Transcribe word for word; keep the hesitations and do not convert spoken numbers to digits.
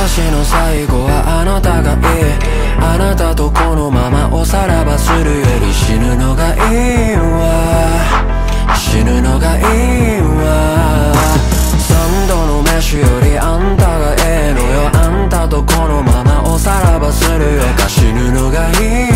私の最後はあなたがいい。あなたとこのままおさらばするより死ぬのがいいわ、死ぬのがいいわ。三度の飯よりあんたがええのよ。あんたとこのままおさらばするよか死ぬのがいい